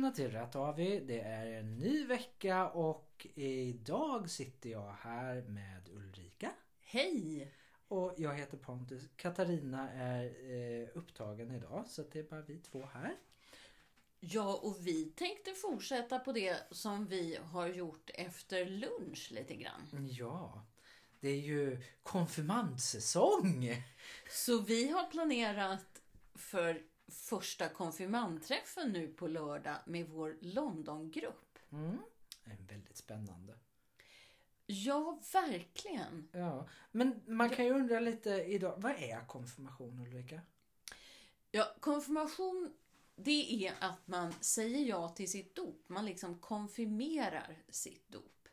välkomna till Rätt Avi. Det är en ny vecka och idag sitter jag här med Ulrika. Hej! Och jag heter Pontus. Katarina är upptagen idag så det är bara vi två här. Ja, och vi tänkte fortsätta på det som vi har gjort efter lunch lite grann. Ja, det är ju konfirmandsäsong. Så vi har planerat för första konfirmandträffen nu på lördag med vår Londongrupp. Det är väldigt spännande. Ja, verkligen. Ja, men man kan ju undra lite idag, vad är konfirmation, Ulrika? Ja, konfirmation, det är att man säger ja till sitt dop. Man liksom konfirmerar sitt dop.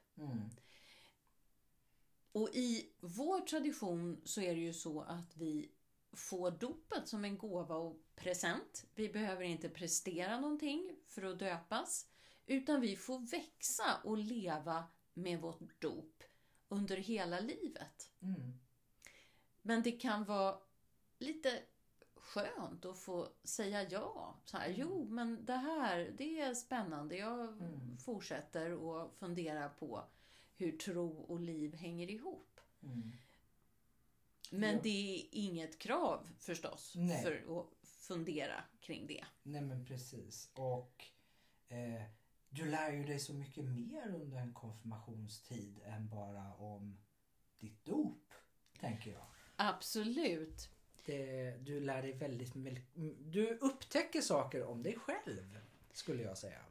Och i vår tradition så är det ju så att vi får dopet som en gåva och present. Vi behöver inte prestera någonting för att döpas, utan vi får växa och leva med vårt dop under hela livet. Men det kan vara lite skönt att få säga ja. Så här, jo, men det här, det är spännande. Jag fortsätter och fundera på hur tro och liv hänger ihop. Men det är inget krav förstås. Nej. För att fundera kring det. Nej, men precis. Och du lär ju dig så mycket mer under en konfirmationstid än bara om ditt dop, tänker jag. Absolut. Du lär dig väldigt, du upptäcker saker om dig själv, skulle jag säga.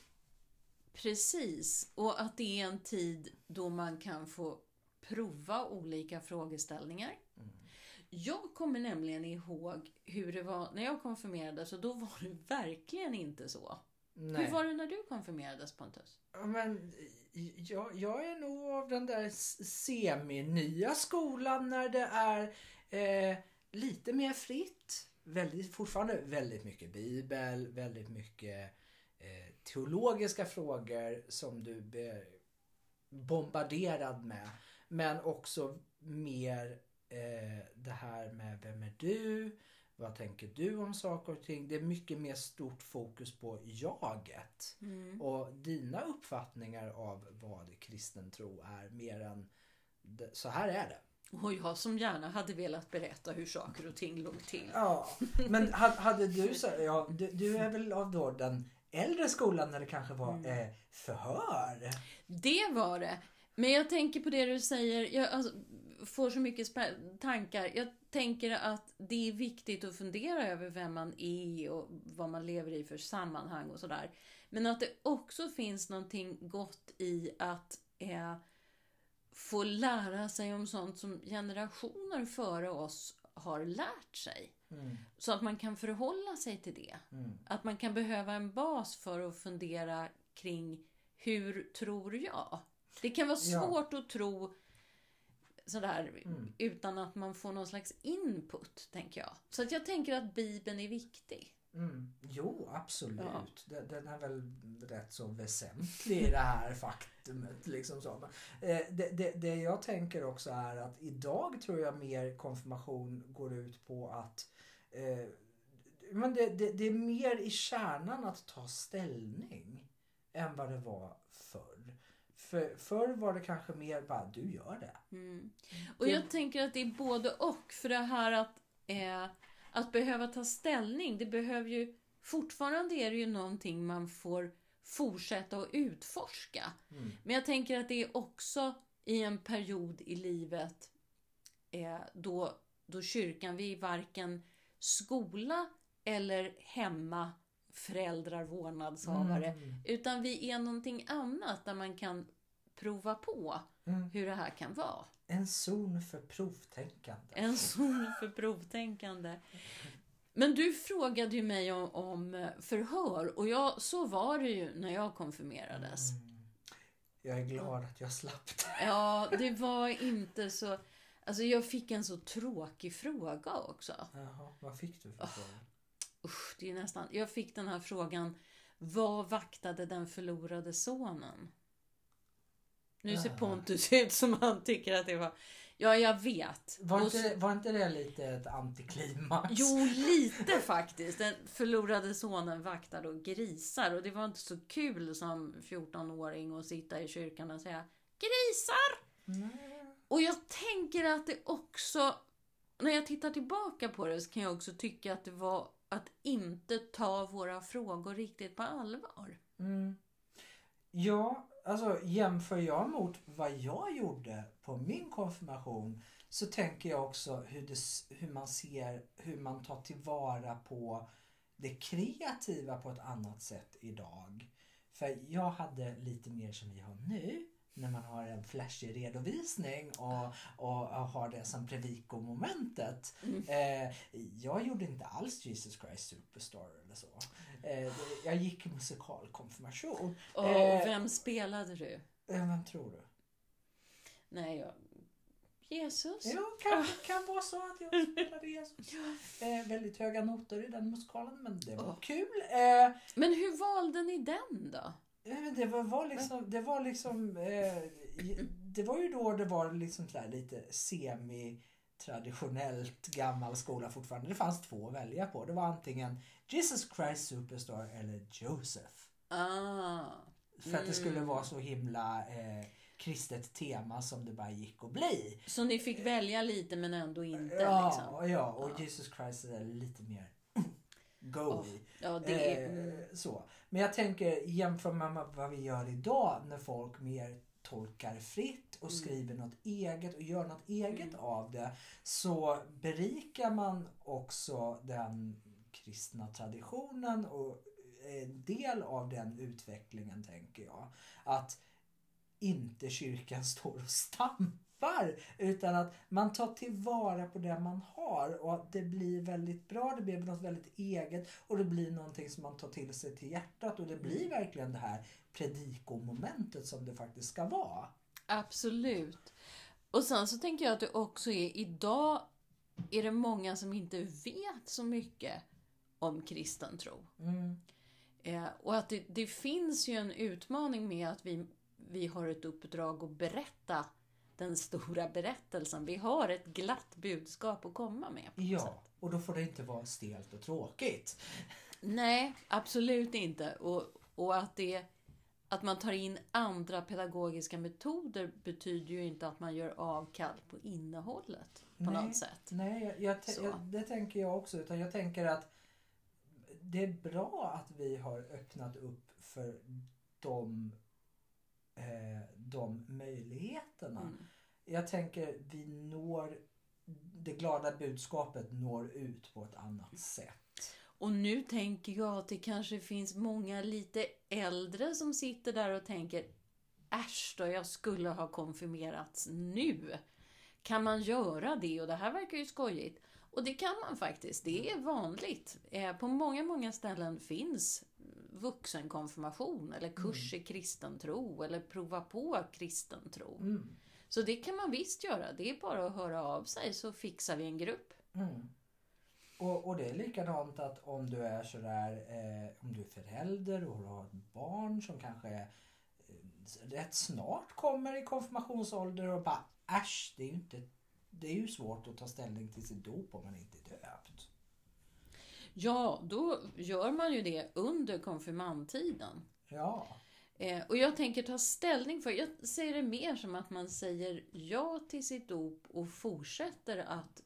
Precis. Och att det är en tid då man kan få prova olika frågeställningar. Jag kommer nämligen ihåg hur det var när jag konfirmerades, och då var det verkligen inte så. Nej. Hur var det när du konfirmerades, Pontus? Men jag är nog av den där semi-nya skolan när det är lite mer fritt. Fortfarande väldigt mycket bibel, väldigt mycket teologiska frågor som du blir bombarderad med. Men också mer det här med vem är du? Vad tänker du om saker och ting? Det är mycket mer stort fokus på jaget. Och dina uppfattningar av vad kristen tro är mer än så här är det. Och jag som gärna hade velat berätta hur saker och ting låg till. Ja, men hade du så, ja, du är väl av då den äldre skolan när det kanske var förhör? Det var det. Men jag tänker på det du säger. Jag får så mycket tankar. Jag tänker att det är viktigt att fundera över vem man är och vad man lever i för sammanhang och sådär. Men att det också finns någonting gott i att få lära sig om sånt som generationer före oss har lärt sig. Så att man kan förhålla sig till det. Att man kan behöva en bas för att fundera kring hur tror jag? Det kan vara svårt att tro sådär utan att man får någon slags input, tänker jag. Så att jag tänker att Bibeln är viktig. Jo, absolut. Ja. Den är väl rätt så väsentlig i det här faktumet. Liksom så. Det jag tänker också är att idag tror jag mer konfirmation går ut på att men det är mer i kärnan att ta ställning än vad det var förr. Förr var det kanske mer bara du gör det. Och jag tänker att det är både och. För det här att behöva ta ställning, det behöver ju fortfarande är det ju någonting man får fortsätta att utforska. Men jag tänker att det är också i en period i livet då kyrkan, vi är varken skola eller hemma föräldrar, vårdnadshavare, utan vi är någonting annat där man kan prova på hur det här kan vara. En zon för provtänkande. En zon för provtänkande. Men du frågade ju mig om förhör, och så var det ju när jag konfirmerades. Jag är glad att jag slapp det. Ja, det var inte så. Alltså jag fick en så tråkig fråga också. Jaha, vad fick du för fråga? Det är nästan. Jag fick den här frågan: vad vaktade den förlorade sonen? Nu ser Pontus ut som han tycker att det var. Ja, jag vet. Var inte det lite ett antiklimax? Jo, lite faktiskt. Den förlorade sonen vaktade och grisar. Och det var inte så kul som 14-åring att sitta i kyrkan och säga grisar! Och jag tänker att det också, när jag tittar tillbaka på det, så kan jag också tycka att det var att inte ta våra frågor riktigt på allvar. Ja, alltså jämför jag mot vad jag gjorde på min konfirmation, så tänker jag också hur man tar tillvara på det kreativa på ett annat sätt idag. För jag hade lite mer som vi har nu, när man har en flashig redovisning och har det som predikomomentet. Jag gjorde inte alls Jesus Christ Superstar eller så. Jag gick musikalkonfirmation. Vem spelade du? Vem tror du? Nej, Jesus. Ja, kan vara så att jag spelade Jesus. Väldigt höga noter i den musikalen, men det var kul. Men hur valde ni den då? Det var ju då det var liksom så här lite semi-traditionellt gammal skola fortfarande. Det fanns 2 att välja på. Det var antingen Jesus Christ Superstar eller Joseph. För att det skulle vara så himla kristet tema som det bara gick att bli. Så ni fick välja lite men ändå inte? Ja, och Jesus Christ är lite mer go-y. Så. Men jag tänker, jämför med vad vi gör idag, när folk mer tolkar fritt och skriver något eget och gör något eget av det, så berikar man också den kristna traditionen och en del av den utvecklingen, tänker jag. Att inte kyrkan står och stampar, utan att man tar tillvara på det man har, och att det blir väldigt bra, det blir något väldigt eget, och det blir någonting som man tar till sig till hjärtat, och det blir verkligen det här predikomomentet som det faktiskt ska vara. Absolut. Och sen så tänker jag att det också idag är det många som inte vet så mycket om kristen tro. Och att det finns ju en utmaning med att vi har ett uppdrag att berätta den stora berättelsen. Vi har ett glatt budskap att komma med. Ja, och då får det inte vara stelt och tråkigt. Nej, absolut inte. Och att man tar in andra pedagogiska metoder betyder ju inte att man gör avkall på innehållet på något sätt. Nej, det tänker jag också. Utan jag tänker att det är bra att vi har öppnat upp för de möjligheterna. Jag tänker det glada budskapet når ut på ett annat sätt. Och nu tänker jag att det kanske finns många lite äldre som sitter där och tänker, äsch då, jag skulle ha konfirmerats nu. Kan man göra det? Och det här verkar ju skojigt. Och det kan man faktiskt. Det är vanligt. På många ställen finns vuxenkonfirmation eller kurs i kristen tro eller prova på kristen tro. Så det kan man visst göra. Det är bara att höra av sig, så fixar vi en grupp. Och det är likadant att om du är sådär, om du är förälder och har ett barn som kanske rätt snart kommer i konfirmationsålder och bara äsch, det är ju svårt att ta ställning till sitt dop om man inte är döpt. Ja, då gör man ju det under konfirmandtiden. Ja. Och jag tänker ta ställning för, jag säger det mer som att man säger ja till sitt dop och fortsätter att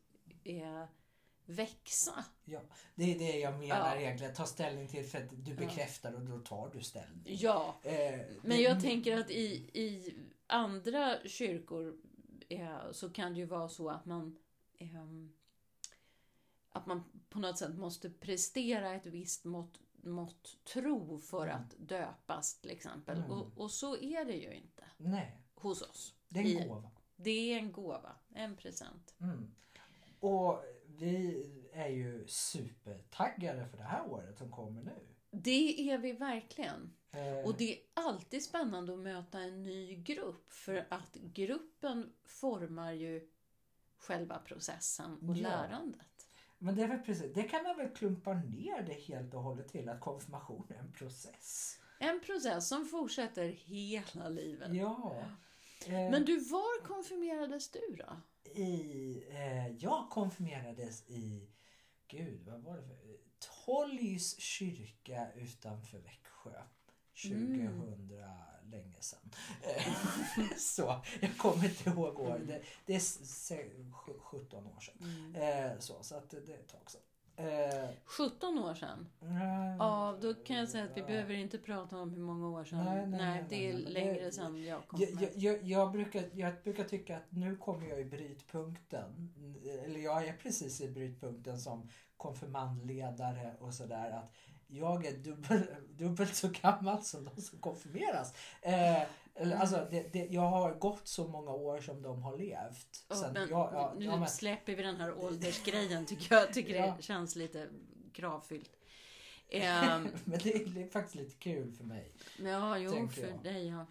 växa. Ja, det är det jag menar egentligen. Ta ställning till, för att du bekräftar och då tar du ställning. Ja, men jag tänker att i andra kyrkor så kan det ju vara så att man på något sätt måste prestera ett visst mått tro för att döpas till exempel. Och så är det ju inte. Nej. Hos oss. Det är en gåva. Det är en gåva, en present. Och vi är ju supertaggade för det här året som kommer nu. Det är vi verkligen. Och det är alltid spännande att möta en ny grupp, för att gruppen formar ju själva processen och lärandet. Men det är väl precis, det kan man väl klumpa ner det helt och hållet till, att konfirmation är en process. En process som fortsätter hela livet. Ja. Men du, var konfirmerades du då? Jag konfirmerades i, gud vad var det för, Tolgs kyrka utanför Växjö 2000, länge sedan. Så jag kommer inte ihåg år. Det är 17 år sedan. Så att det är ett tag sedan. 17 år sedan? Ja, då kan jag säga att vi behöver inte prata om hur många år sedan. Nej, det är längre sedan jag kom med. Jag brukar tycka att nu kommer jag i brytpunkten. Eller jag är precis i brytpunkten som konfirmandledare och sådär. Att jag är dubbelt så gammal som de som konfirmeras. Alltså, jag har gått så många år som de har levt. Nu släpper vi den här åldersgrejen tycker jag. Det känns lite kravfyllt. Men det är faktiskt lite kul för mig. Ja, jo, för dig. Ja.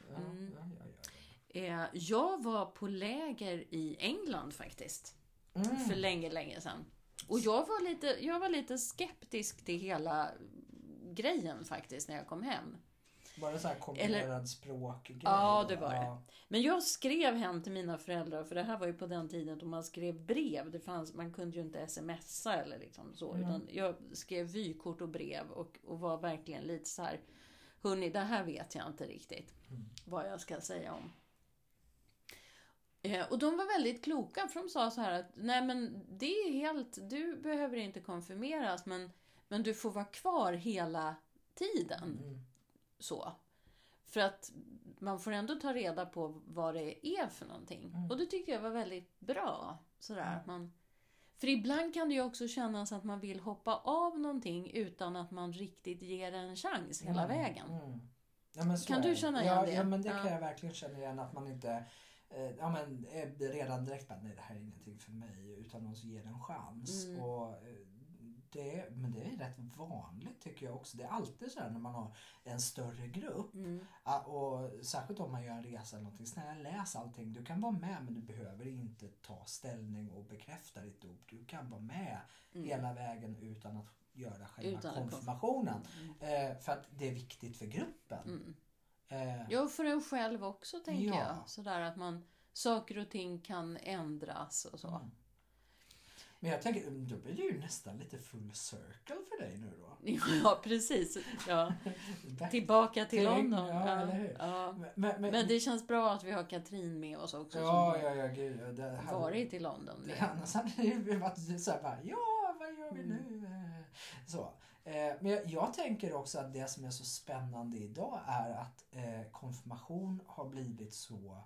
Jag var på läger i England faktiskt. För länge sedan. Och jag var lite skeptisk till hela grejen faktiskt när jag kom hem. Var det så här kombinerad språkgrej? Ja, det var det. Men jag skrev hem till mina föräldrar, för det här var ju på den tiden då man skrev brev. Man kunde ju inte smsa eller liksom så. Utan jag skrev vykort och brev och var verkligen lite så här, hörni, det här vet jag inte riktigt vad jag ska säga om. Och de var väldigt kloka, för de sa så här att nej, men det är du behöver inte konfirmeras, men du får vara kvar hela tiden. Så. För att man får ändå ta reda på vad det är för någonting. Och det tyckte jag var väldigt bra. Sådär, att för ibland kan det ju också kännas att man vill hoppa av någonting utan att man riktigt ger en chans hela vägen. Ja, men kan du känna igen det? Ja, men det kan jag verkligen känna igen, att man inte redan direkt bara, nej, det här är ingenting för mig, utan någon som ger en chans. Men det är rätt vanligt tycker jag också. Det är alltid så här när man har en större grupp. Och särskilt om man gör en resa eller någonting. Snälla, läs allting. Du kan vara med, men du behöver inte ta ställning och bekräfta ditt dop. Du kan vara med hela vägen utan att göra själva konfirmationen. För att det är viktigt för gruppen. Ja, för en själv också tänker jag. Sådär att saker och ting kan ändras och så. Men jag tänker, då blir det ju nästan lite full circle för dig nu då. Ja, precis. Ja. Tillbaka till London. Eller hur? Ja. Men det känns bra att vi har Katrin med oss också. Gud. Varit i London. Annars hade det ju varit så här bara, vad gör vi nu? Så. Men jag tänker också att det som är så spännande idag är att konfirmation har blivit så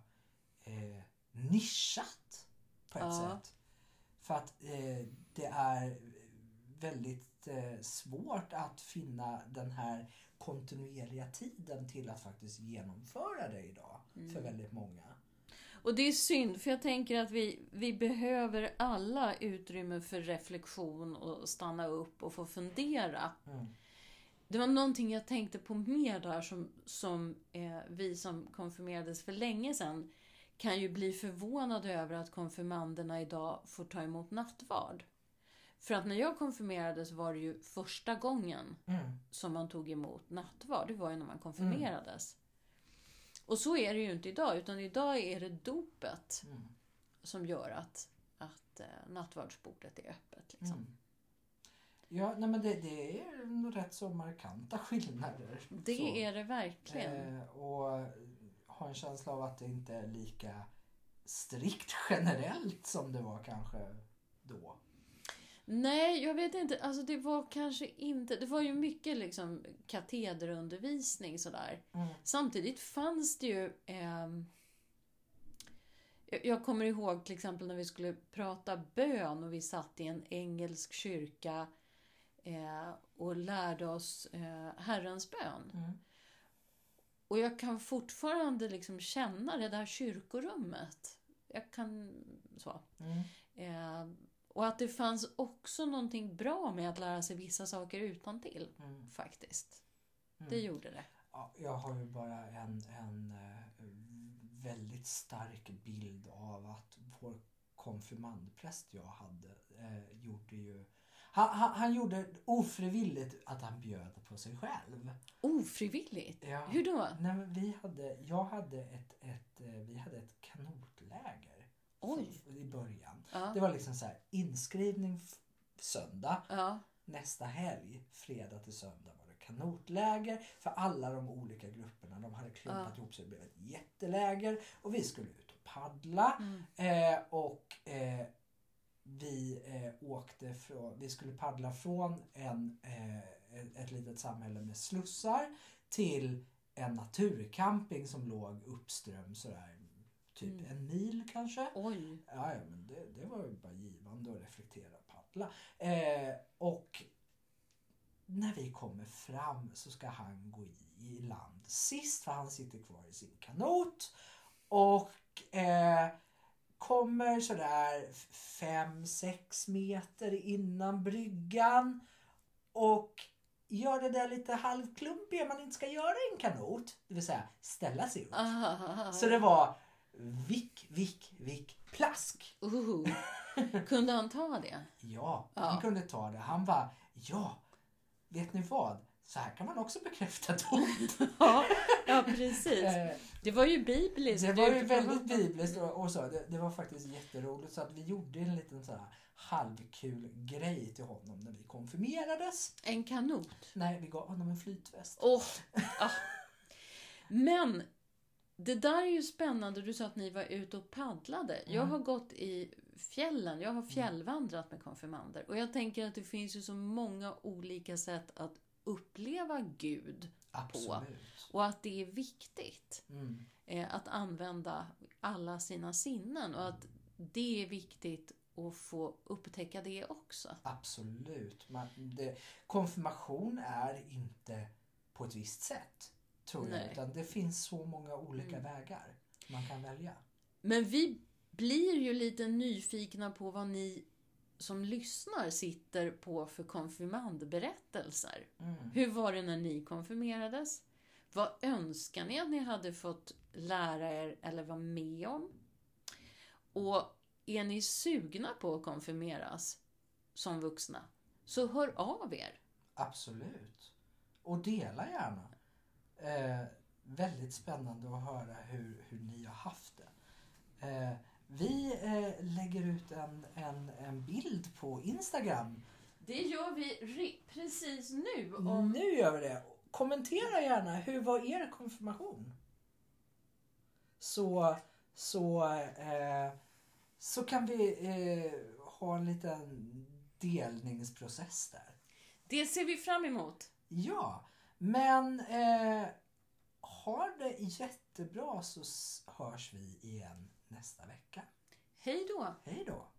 nischat på ett sätt. För att det är väldigt svårt att finna den här kontinuerliga tiden till att faktiskt genomföra det idag för väldigt många. Och det är synd, för jag tänker att vi behöver alla utrymme för reflektion och stanna upp och få fundera. Det var någonting jag tänkte på mer där som vi som konfirmerades för länge sedan kan ju bli förvånade över att konfirmanderna idag får ta emot nattvard. För att när jag konfirmerades var det ju första gången som man tog emot nattvard. Det var ju när man konfirmerades. Och så är det ju inte idag, utan idag är det dopet som gör att nattvardsbordet är öppet. Liksom. Ja, nej, men det är nog rätt så markanta skillnader. Det så. Är det verkligen. Och har en känsla av att det inte är lika strikt generellt som det var kanske då. Nej, jag vet inte. Alltså det var kanske inte... Det var ju mycket liksom katederundervisning sådär. Samtidigt fanns det ju... jag kommer ihåg till exempel när vi skulle prata bön och vi satt i en engelsk kyrka och lärde oss Herrens bön. Och jag kan fortfarande liksom känna det där kyrkorummet. Jag kan så. Och att det fanns också någonting bra med att lära sig vissa saker utantill faktiskt. Det gjorde det. Ja, jag har ju bara en väldigt stark bild av att vår konfirmandpräst jag hade gjorde ju... Han gjorde ofrivilligt att han bjöd på sig själv. Ofrivilligt? Ja. Hur då? Nej, men vi hade ett kanotläger Oj. I början. Ja. Det var liksom så här, inskrivning söndag. Ja. Nästa helg, fredag till söndag, var det kanotläger för alla de olika grupperna. De hade klumpat ihop sig, det blev ett jätteläger och vi skulle ut och paddla. Vi skulle paddla från ett litet samhälle med slussar till en naturcamping som låg uppström sådär typ en mil kanske. Oj. Ja, men det var ju bara givande att reflektera och paddla. Och när vi kommer fram så ska han gå i land sist för han sitter kvar i sin kanot och kommer sådär 5-6 meter innan bryggan och gör det där lite halvklumpiga man inte ska göra i en kanot, det vill säga ställa sig upp. Så det var vick, plask. Kunde han ta det? Ja, han kunde ta det. Han var, vet ni vad? Så här kan man också bekräfta dop. Ja, precis. Det var ju bibliskt. Det var ju väldigt bibliskt och så. Det var faktiskt jätteroligt så att vi gjorde en liten så här halvkul grej till honom när vi konfirmerades. En kanot? Nej, vi gav honom en flytväst. Men det där är ju spännande. Du sa att ni var ute och paddlade. Jag har gått i fjällen. Jag har fjällvandrat med konfirmander. Och jag tänker att det finns ju så många olika sätt att uppleva Gud på. Och att det är viktigt att använda alla sina sinnen. Och att det är viktigt att få upptäcka det också. Absolut. Konfirmation är inte på ett visst sätt, tror jag. Utan det finns så många olika vägar man kan välja. Men vi blir ju lite nyfikna på vad ni som lyssnar sitter på för konfirmandberättelser. Hur var det när ni konfirmerades? Vad önskar ni att ni hade fått lära er eller vara med om? Och är ni sugna på att konfirmeras som vuxna, så hör av er. Absolut. Och dela gärna. Väldigt spännande att höra hur ni har haft det. Vi lägger ut en bild på Instagram. Det gör vi precis nu. Nu gör vi det. Kommentera gärna, hur var er konfirmation? Så kan vi ha en liten delningsprocess där. Det ser vi fram emot. Ja, men ha det jättebra så hörs vi igen nästa vecka. Hej då. Hej då.